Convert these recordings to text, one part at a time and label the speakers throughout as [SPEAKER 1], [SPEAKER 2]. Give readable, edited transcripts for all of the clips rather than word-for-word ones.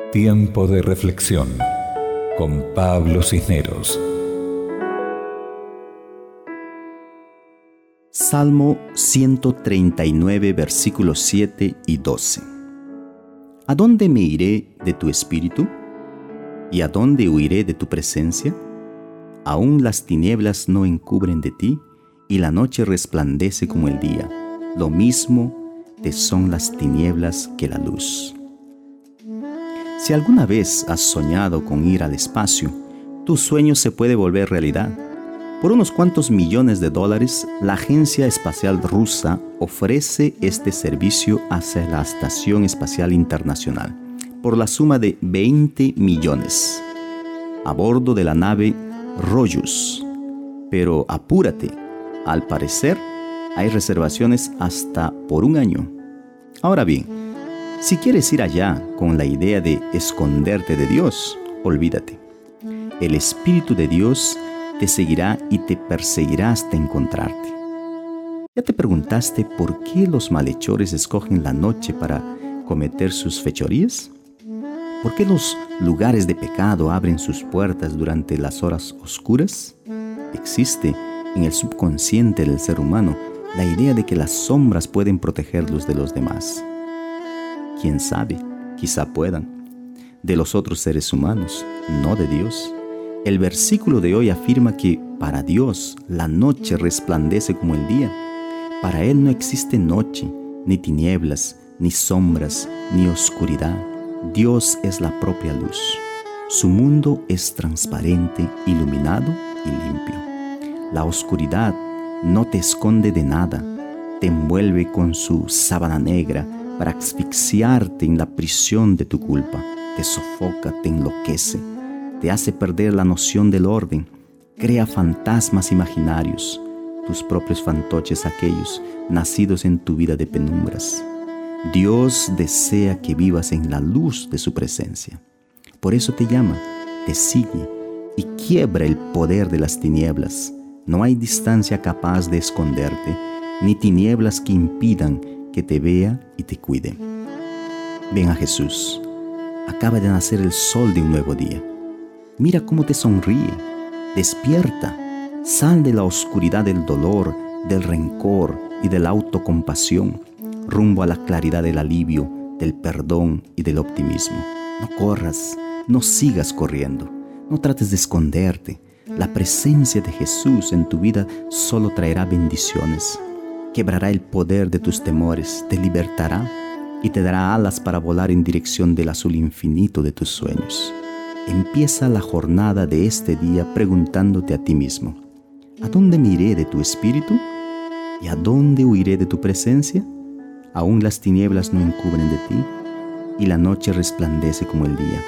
[SPEAKER 1] Tiempo de reflexión con Pablo Cisneros.
[SPEAKER 2] Salmo 139, versículos 7 y 12. ¿A dónde me iré de tu espíritu? ¿Y a dónde huiré de tu presencia? Aún las tinieblas no encubren de ti, y la noche resplandece como el día. Lo mismo te son las tinieblas que la luz. Si alguna vez has soñado con ir al espacio, tu sueño se puede volver realidad. Por unos cuantos millones de dólares, la Agencia Espacial Rusa ofrece este servicio hacia la Estación Espacial Internacional por la suma de 20 millones a bordo de la nave Soyuz. Pero apúrate, al parecer hay reservaciones hasta por un año. Ahora bien, si quieres ir allá con la idea de esconderte de Dios, olvídate. El Espíritu de Dios te seguirá y te perseguirá hasta encontrarte. ¿Ya te preguntaste por qué los malhechores escogen la noche para cometer sus fechorías? ¿Por qué los lugares de pecado abren sus puertas durante las horas oscuras? Existe en el subconsciente del ser humano la idea de que las sombras pueden protegerlos de los demás. ¿Quién sabe? Quizá puedan. De los otros seres humanos, no de Dios. El versículo de hoy afirma que para Dios la noche resplandece como el día. Para Él no existe noche, ni tinieblas, ni sombras, ni oscuridad. Dios es la propia luz. Su mundo es transparente, iluminado y limpio. La oscuridad no te esconde de nada, te envuelve con su sábana negra para asfixiarte en la prisión de tu culpa. Te sofoca, te enloquece, te hace perder la noción del orden, crea fantasmas imaginarios, tus propios fantoches aquellos nacidos en tu vida de penumbras. Dios desea que vivas en la luz de su presencia. Por eso te llama, te sigue y quiebra el poder de las tinieblas. No hay distancia capaz de esconderte, ni tinieblas que impidan que te vea y te cuide. Ven a Jesús. Acaba de nacer el sol de un nuevo día. Mira cómo te sonríe. Despierta. Sal de la oscuridad del dolor, del rencor y de la autocompasión, rumbo a la claridad del alivio, del perdón y del optimismo. No corras, no sigas corriendo. No trates de esconderte. La presencia de Jesús en tu vida solo traerá bendiciones. Quebrará el poder de tus temores, te libertará y te dará alas para volar en dirección del azul infinito de tus sueños. Empieza la jornada de este día preguntándote a ti mismo: ¿a dónde me iré de tu espíritu? ¿Y a dónde huiré de tu presencia? Aún las tinieblas no encubren de ti, y la noche resplandece como el día.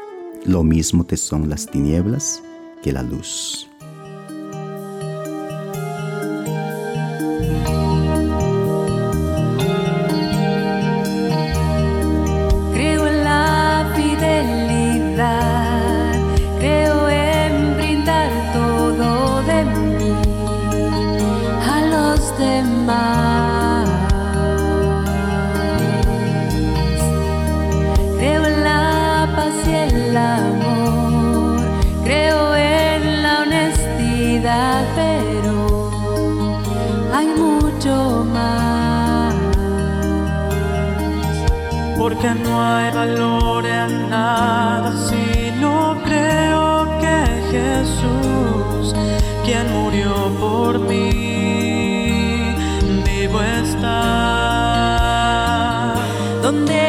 [SPEAKER 2] Lo mismo te son las tinieblas que la luz.
[SPEAKER 3] Creo en la fidelidad, creo en brindar todo de mí a los demás. Creo en la paz y el amor, creo en la honestidad, pero hay mucho más.
[SPEAKER 4] Porque no hay valor en nada si no creo que Jesús, quien murió por mí, vivo está.
[SPEAKER 3] Donde